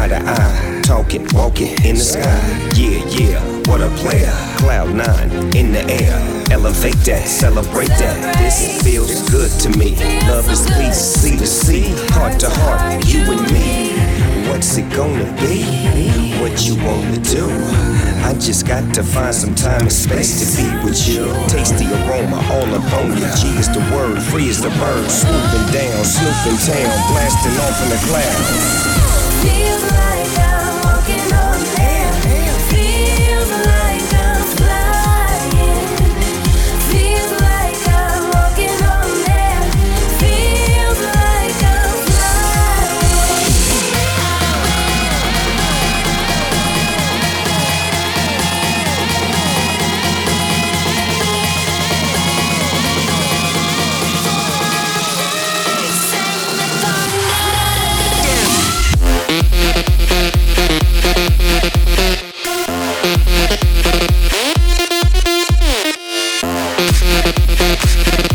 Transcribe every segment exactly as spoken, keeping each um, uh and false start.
eye to eye, talking, walking in the sky. Yeah, yeah, what a player. Cloud nine in the air. Elevate that, celebrate that. This feels good to me. Love is peace, sea to sea, heart to heart, you and me. What's it gonna be? What you wanna do? I just got to find some time and space to be with you. Taste the aroma all up on you. G is the word, free is the bird. Swooping down, snooping town, blasting off in the clouds. Feels like I'm walking on air. Feels like I'm flying. Feels like I'm walking on air. Feels like I'm flying.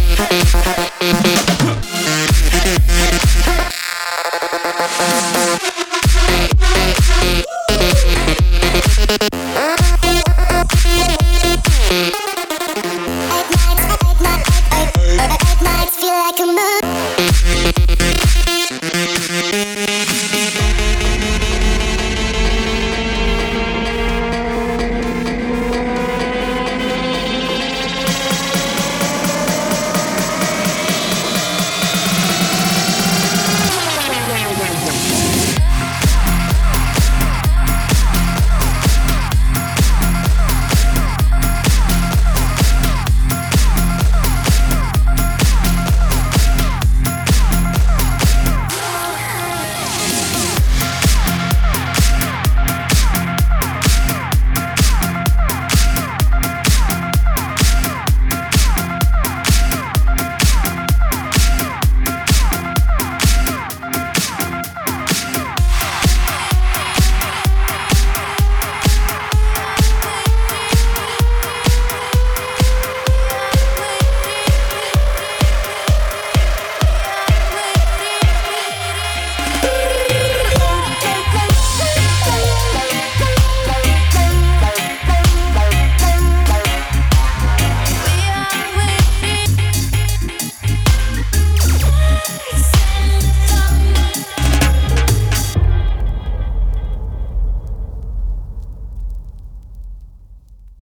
Send me thunder.